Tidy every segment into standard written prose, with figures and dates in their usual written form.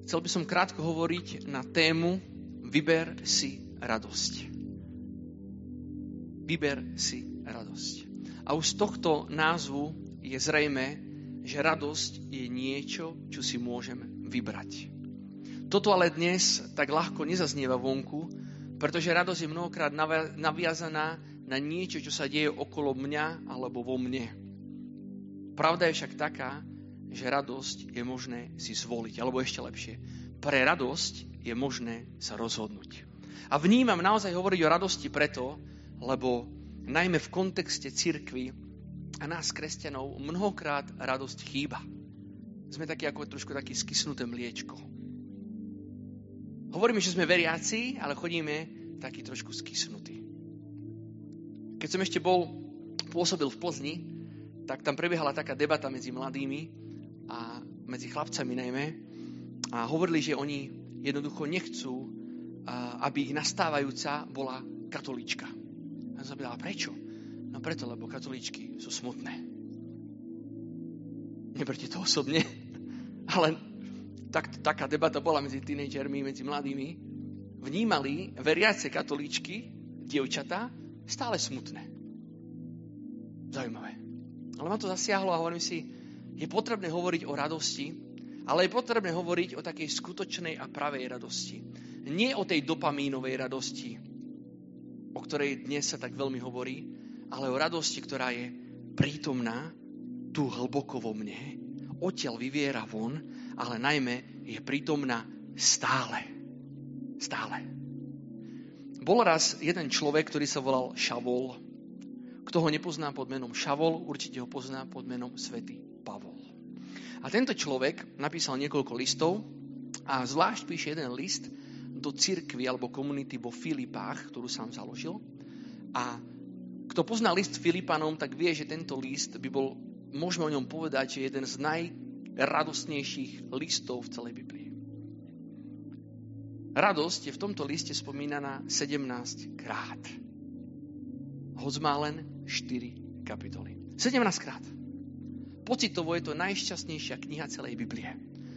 Chcel by som krátko hovoriť na tému Vyber si radosť. Vyber si radosť. A už z tohto názvu je zrejmé, že radosť je niečo, čo si môžem vybrať. Toto ale dnes tak ľahko nezaznieva vonku, pretože radosť je mnohokrát naviazaná na niečo, čo sa deje okolo mňa alebo vo mne. Pravda je však taká, že radosť je možné si zvoliť, alebo ešte lepšie. Pre radosť je možné sa rozhodnúť. A vnímam naozaj hovoriť o radosti preto, lebo najmä v kontexte cirkvi a nás, kresťanov, mnohokrát radosť chýba. Sme takí ako trošku taký skysnuté mliečko. Hovoríme, že sme veriaci, ale chodíme taký trošku skysnutý. Keď som ešte pôsobil v Plzni, tak tam prebiehala taká debata medzi mladými a medzi chlapcami najmä. A hovorili, že oni jednoducho nechcú, aby ich nastávajúca bola katolíčka. A som sa pýtal, prečo? No preto, lebo katolíčky sú smutné. Neberte to osobne, ale taká debata bola medzi tínedžermi, medzi mladými. Vnímali veriace katolíčky, dievčatá, stále smutné. Zaujímavé. Ale ma to zasiahlo a hovorím si, je potrebné hovoriť o radosti, ale je potrebné hovoriť o takej skutočnej a pravej radosti. Nie o tej dopamínovej radosti, o ktorej dnes sa tak veľmi hovorí, ale o radosti, ktorá je prítomná tu hlboko vo mne, odtiaľ vyviera von, ale najmä je prítomná stále. Stále. Bol raz jeden človek, ktorý sa volal Šavol. Kto ho nepozná pod menom Šavol, určite ho pozná pod menom Svätý Pavol. A tento človek napísal niekoľko listov a zvlášť píše jeden list do cirkvi alebo komunity vo Filipách, ktorú sám založil. A kto pozná list Filipanom, tak vie, že tento list by bol, môžeme o ňom povedať, že jeden z najradostnejších listov v celej Biblii. Radosť je v tomto liste spomínaná 17 krát. Hoď má len 4 kapitoly. 17 krát. Pocitovo je to najšťastnejšia kniha celej Biblie.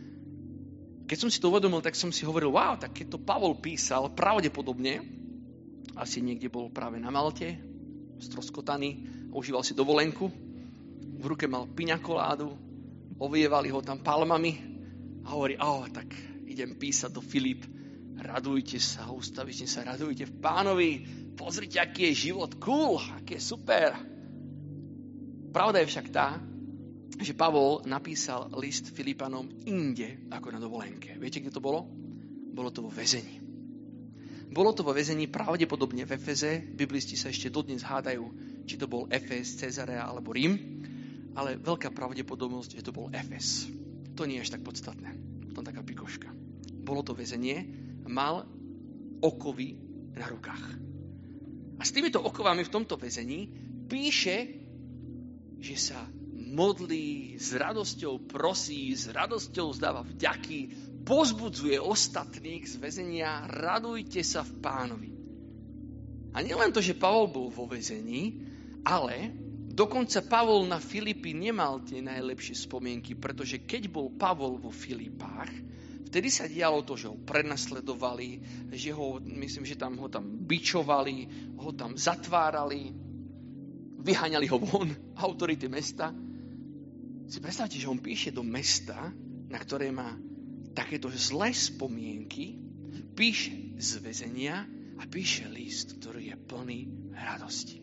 Keď som si to uvedomil, tak som si hovoril, wow, tak keď to Pavol písal, pravdepodobne, asi niekde bol práve na Malte, stroskotaný, užíval si dovolenku, v ruke mal piňakoládu, ovievali ho tam palmami a hovorí, tak idem písať do Filip, radujte sa, ustavične sa radujte v Pánovi, pozrite, aký je život cool, aký je super. Pravda je však tá, že Pavol napísal list Filipanom inde ako na dovolenke. Viete, kde to bolo? Bolo to vo väzení. Bolo to vo väzení pravdepodobne v Efeze. Biblisti sa ešte dodnes hádajú, či to bol Efes, Cezarea alebo Rím, ale veľká pravdepodobnosť, že to bol Efes. To nie je až tak podstatné. To je taká pikoška. Bolo to väzenie, mal okovy na rukách. A s týmito okovami v tomto väzení píše, že sa modlí, s radosťou prosí, s radosťou zdáva vďaky, pozbudzuje ostatných z väzenia, radujte sa v Pánovi. A nielen to, že Pavol bol vo väzení, ale dokonca Pavol na Filipy nemal tie najlepšie spomienky, pretože keď bol Pavol vo Filipách, vtedy sa dialo to, že ho prenasledovali, že myslím, že ho tam bičovali, ho tam zatvárali, vyháňali ho von, autority mesta. Si predstavte, že on píše do mesta, na ktoré má takéto zlé spomienky, píše z väzenia a píše list, ktorý je plný radosti.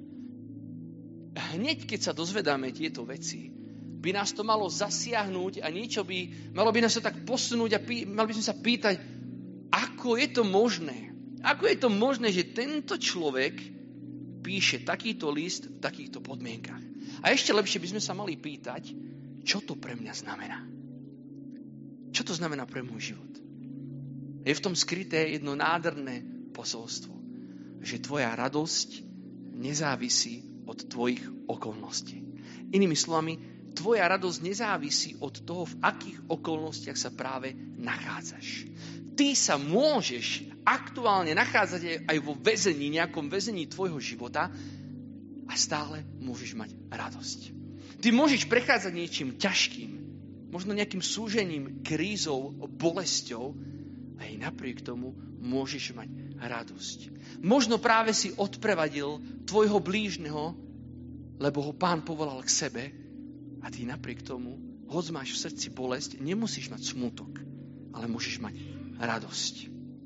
Hneď, keď sa dozvedáme tieto veci, by nás to malo zasiahnuť a malo by nás to tak posunúť a mali by sme sa pýtať, ako je to možné? Ako je to možné, že tento človek píše takýto list v takýchto podmienkach? A ešte lepšie by sme sa mali pýtať, čo to pre mňa znamená. Čo to znamená pre môj život? Je v tom skryté jedno nádherné posolstvo, že tvoja radosť nezávisí od tvojich okolností. Inými slovami, tvoja radosť nezávisí od toho, v akých okolnostiach sa práve nachádzaš. Ty sa môžeš aktuálne nachádzať aj vo väzení, nejakom väzení tvojho života a stále môžeš mať radosť. Ty môžeš prechádzať niečím ťažkým, možno nejakým súžením, krízou, bolesťou, aj napriek tomu môžeš mať radosť. Možno práve si odprevadil tvojho blížneho, lebo ho Pán povolal k sebe a ty napriek tomu, hoď máš v srdci bolesť, nemusíš mať smutok, ale môžeš mať radosť.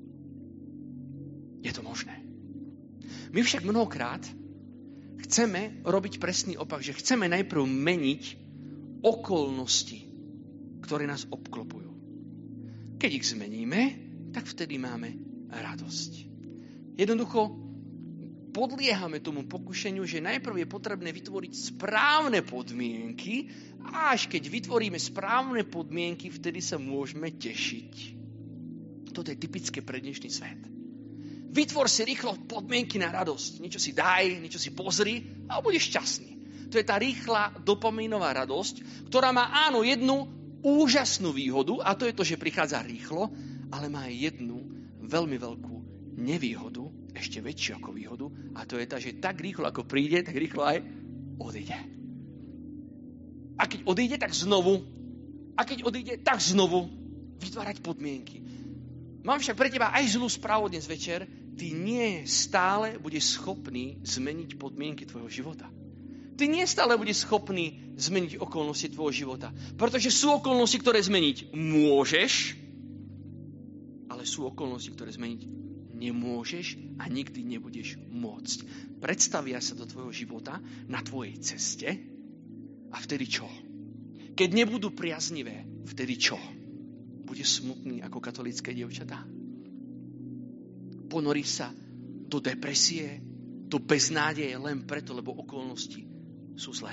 Je to možné. My však mnohokrát chceme robiť presný opak, že chceme najprv meniť okolnosti, ktoré nás obklopujú. Keď ich zmeníme, tak vtedy máme radosť. Jednoducho podliehame tomu pokušeniu, že najprv je potrebné vytvoriť správne podmienky a až keď vytvoríme správne podmienky, vtedy sa môžeme tešiť. Toto je typické pre dnešný svet. Vytvor si rýchlo podmienky na radosť. Niečo si daj, niečo si pozri a budeš šťastný. To je tá rýchla dopamínová radosť, ktorá má áno jednu úžasnú výhodu a to je to, že prichádza rýchlo, ale má aj jednu veľmi veľkú nevýhodu, ešte väčšiu ako výhodu a to je tá, že tak rýchlo ako príde, tak rýchlo aj odíde. A keď odíde, tak znovu. A keď odíde, tak znovu vytvárať podmienky. Mám však pre teba aj zlú správu dnes večer. Ty nie stále budeš schopný zmeniť podmienky tvojho života. Ty nie stále budeš schopný zmeniť okolnosti tvojho života. Pretože sú okolnosti, ktoré zmeniť môžeš, ale sú okolnosti, ktoré zmeniť nemôžeš a nikdy nebudeš môcť. Predstavia sa do tvojho života na tvojej ceste a vtedy čo? Keď nebudú priaznivé, vtedy čo? Budeš smutný ako katolícke dievčatá. Ponoríš sa do depresie, do beznádeje len preto, lebo okolnosti sú zlé.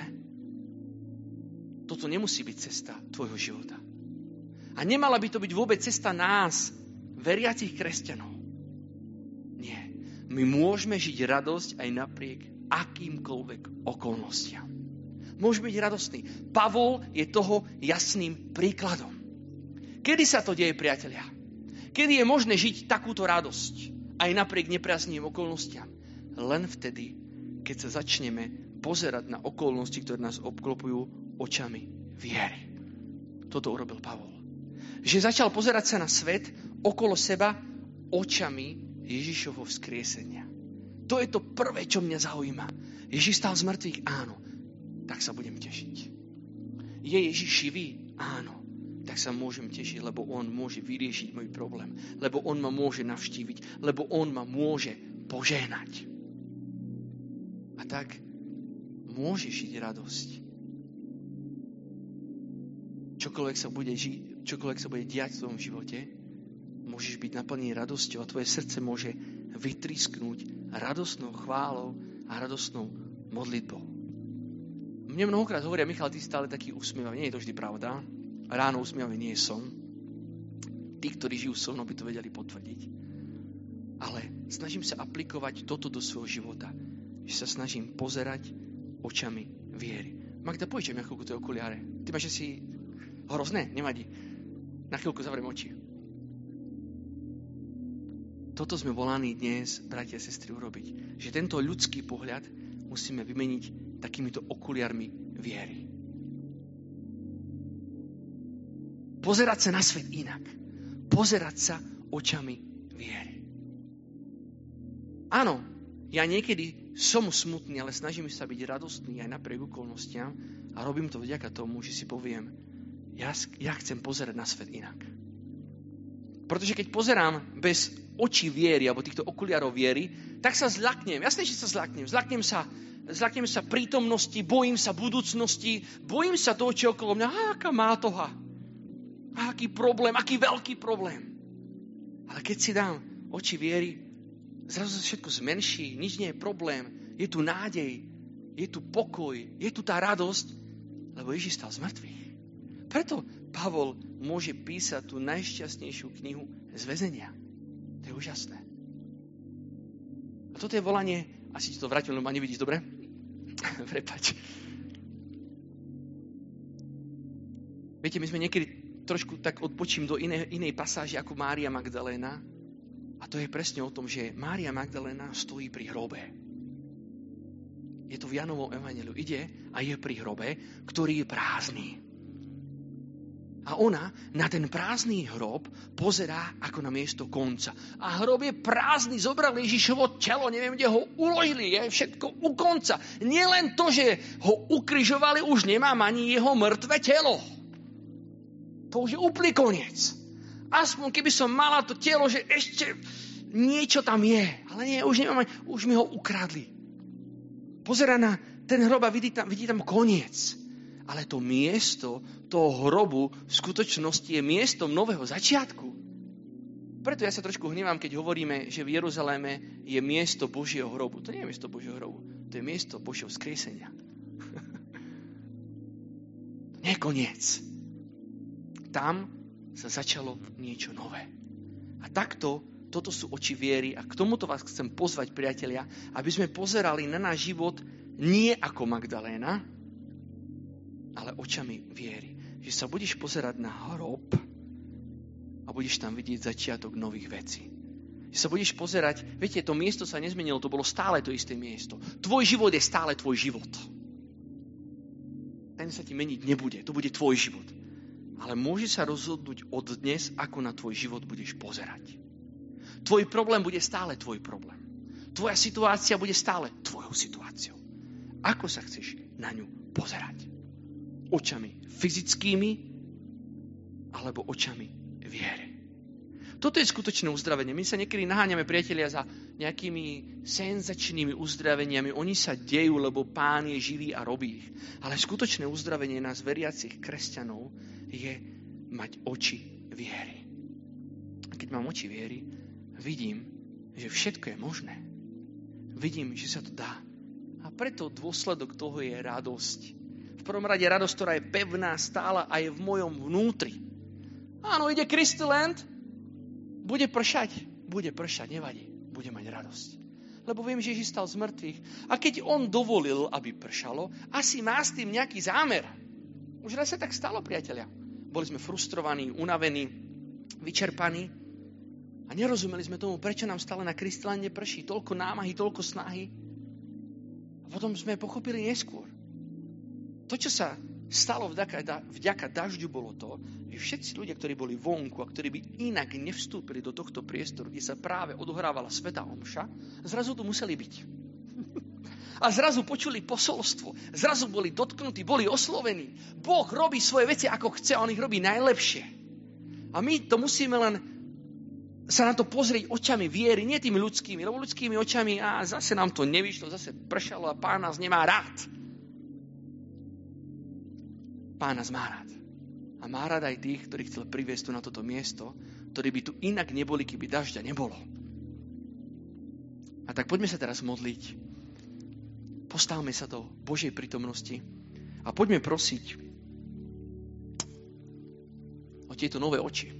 Toto nemusí byť cesta tvojho života. A nemala by to byť vôbec cesta nás, veriacich kresťanov. Nie. My môžeme žiť radosť aj napriek akýmkoľvek okolnostiam. Môžeme byť radostní. Pavol je toho jasným príkladom. Kedy sa to deje, priatelia? Kedy je možné žiť takúto radosť aj napriek nepriaznivým okolnostiam? Len vtedy, keď sa začneme pozerať na okolnosti, ktoré nás obklopujú očami viery. Toto urobil Pavol. Že začal pozerať sa na svet okolo seba očami Ježišovho vzkriesenia. To je to prvé, čo mňa zaujíma. Ježiš stal z mŕtvych? Áno. Tak sa budem tešiť. Je Ježiš živý? Áno. Tak sa môžem tešiť, lebo on môže vyriešiť môj problém. Lebo on ma môže navštíviť. Lebo on ma môže požehnať. A tak môžeš žiť radosť. Čokoľvek sa bude diať v tvojom živote, môžeš byť naplnený radosťou a tvoje srdce môže vytrisknúť radosnou chválou a radosnou modlitbou. Mne mnohokrát hovoria, Michal, ty si stále taký usmievavý. Nie je to vždy pravda. Ráno usmievavý nie som. Tí, ktorí žijú so mnou, by to vedeli potvrdiť. Ale snažím sa aplikovať toto do svojho života. Že sa snažím pozerať očami viery. Magda, požičaj mi na chvíľku tie okuliare. Ty máš asi hrozné? Nevadí. Na chvíľku zavriem oči. Toto sme volaní dnes, bratia a sestry, urobiť. Že tento ľudský pohľad musíme vymeniť takýmito okuliarmi viery. Pozerať sa na svet inak. Pozerať sa očami viery. Áno, ja niekedy som smutný, ale snažím sa byť radostný aj napriek okolnostiam a robím to vďaka tomu, že si poviem, ja chcem pozerať na svet inak. Pretože keď pozerám bez očí viery alebo týchto okuliarov viery, tak sa zľaknem. Jasne, že sa zľaknem. Zľaknem sa prítomnosti, bojím sa budúcnosti, bojím sa toho, čo okolo mňa. Aká mátoha. Aký problém, aký veľký problém. Ale keď si dám oči viery, zrazu sa všetko zmenší, nič nie je problém. Je tu nádej, je tu pokoj, je tu tá radosť, lebo Ježiš stal z mŕtvych. Preto Pavol môže písať tú najšťastnejšiu knihu z väzenia. To je úžasné. A toto je volanie, asi ti to vrátim, lebo ma nevidíš, dobre? Prepáč. Viete, my sme niekedy trošku tak odpočím do inej pasáže ako Mária Magdaléna. A to je presne o tom, že Mária Magdaléna stojí pri hrobe. Je to v Jánovom evanjeliu. Ide a je pri hrobe, ktorý je prázdny. A ona na ten prázdny hrob pozerá ako na miesto konca. A hrob je prázdny, zobrali Ježišovo telo, neviem, kde ho uložili, je všetko u konca. Nielen to, že ho ukrižovali, už nemám ani jeho mŕtve telo. To už je úplný koniec. Aspoň keby som mala to telo, že ešte niečo tam je. Ale nie, už nemám, už mi ho ukradli. Pozerá na ten hrob a vidí tam koniec. Ale to miesto toho hrobu v skutočnosti je miestom nového začiatku. Preto ja sa trošku hnevám, keď hovoríme, že v Jeruzaléme je miesto Božieho hrobu. To nie je miesto Božieho hrobu, to je miesto Božieho vzkriesenia. To nie je koniec. Tam sa začalo niečo nové. A takto, toto sú oči viery a k tomuto vás chcem pozvať, priatelia, aby sme pozerali na náš život nie ako Magdaléna, ale očami viery. Že sa budeš pozerať na hrob a budeš tam vidieť začiatok nových vecí. Že sa budeš pozerať, viete, to miesto sa nezmenilo, to bolo stále to isté miesto. Tvoj život je stále tvoj život. Ten sa ti meniť nebude, to bude tvoj život. Ale môže sa rozhodnúť od dnes, ako na tvoj život budeš pozerať. Tvoj problém bude stále tvoj problém. Tvoja situácia bude stále tvojou situáciou. Ako sa chceš na ňu pozerať? Očami fyzickými alebo očami viery. Toto je skutočné uzdravenie. My sa niekedy naháňame, priatelia, za nejakými senzačnými uzdraveniami. Oni sa dejú, lebo Pán je živý a robí ich. Ale skutočné uzdravenie nás, veriacich kresťanov, je mať oči viery. A keď mám oči viery, vidím, že všetko je možné. Vidím, že sa to dá. A preto dôsledok toho je radosť. V prvom rade radosť, ktorá je pevná, stála a je v mojom vnútri. Áno, ide Christyland, bude pršať, nevadí, bude mať radosť. Lebo viem, že Ježiš stal z mŕtvych. A keď on dovolil, aby pršalo, asi má s tým nejaký zámer. Už raz sa tak stalo, priatelia. Boli sme frustrovaní, unavení, vyčerpaní a nerozumeli sme tomu, prečo nám stále na Christylande prší. Toľko námahy, toľko snahy. A potom sme pochopili neskôr. To, čo sa stalo vďaka dažďu, bolo to, že všetci ľudia, ktorí boli vonku a ktorí by inak nevstúpili do tohto priestoru, kde sa práve odohrávala svätá omša, zrazu tu museli byť. A zrazu počuli posolstvo, zrazu boli dotknutí, boli oslovení. Boh robí svoje veci, ako chce, a on ich robí najlepšie. A my to musíme len sa na to pozrieť očami viery, nie tými ľudskými, lebo ľudskými očami, zase nám to nevyšlo, zase pršalo a Pán nás nemá rád. Pán nás má rád. A má rád aj tých, ktorí chcel priviesť tu na toto miesto, ktorí by tu inak neboli, keby dažďa nebolo. A tak poďme sa teraz modliť. Postavme sa do Božej prítomnosti a poďme prosiť o tieto nové oči.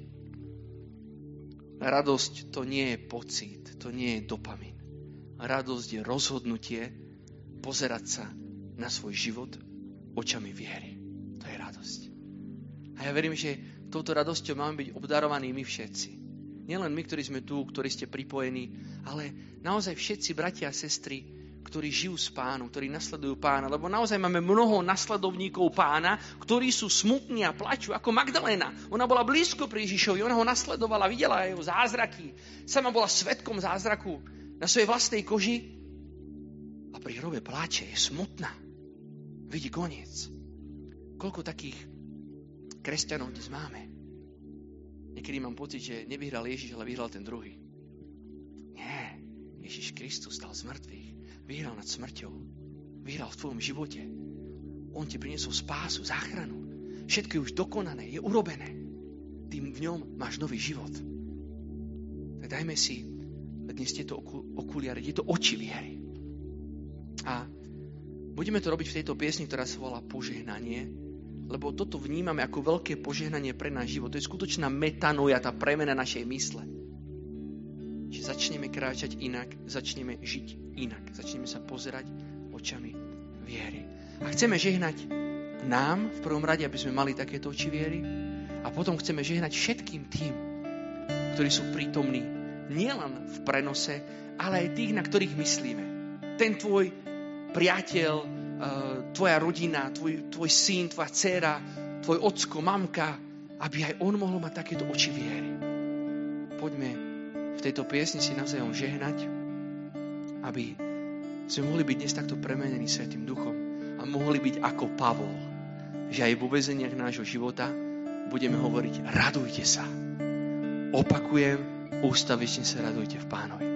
Radosť to nie je pocit, to nie je dopamín. Radosť je rozhodnutie pozerať sa na svoj život očami viery. To je radosť. A ja verím, že touto radosťou máme byť obdarovaní my všetci. Nielen my, ktorí sme tu, ktorí ste pripojení, ale naozaj všetci bratia a sestry, ktorí žijú s Pánom, ktorí nasledujú Pána. Lebo naozaj máme mnoho nasledovníkov Pána, ktorí sú smutní a plačú, ako Magdaléna. Ona bola blízko pri Ježišovi, ona ho nasledovala, videla jeho zázraky. Sama bola svedkom zázraku na svojej vlastnej koži. A pri hrobe pláče, je smutná. Vidí koniec. Koľko takých kresťanov dnes máme? Niekedy mám pocit, že nevyhral Ježiš, ale vyhral ten druhý. Nie. Ježiš Kristus stal z mŕtvych. Vyhral nad smrťou. Vyhral v tvojom živote. On ti priniesol spásu, záchranu. Všetko je už dokonané, je urobené. Tým v ňom máš nový život. Tak dajme si dnes tieto okuliare, tieto oči viery. A budeme to robiť v tejto piesni, ktorá sa volá Požehnanie, lebo toto vnímame ako veľké požehnanie pre náš život. To je skutočná metanoja, tá premena našej mysle. Že začneme kráčať inak, začneme žiť inak. Začneme sa pozerať očami viery. A chceme žehnať nám v prvom rade, aby sme mali takéto oči viery. A potom chceme žehnať všetkým tým, ktorí sú prítomní nielen v prenose, ale aj tých, na ktorých myslíme. Ten tvoj priateľ, tvoja rodina, tvoj syn, tvoja dcéra, tvoj ocko, mamka, aby aj on mohol mať takéto oči viery. Poďme v tejto piesni si navzájom žehnať, aby sme mohli byť dnes takto premenení Svätým Duchom a mohli byť ako Pavol, že aj vo väzeniach nášho života budeme hovoriť radujte sa. Opakujem, ústavične sa radujte v Pánovi.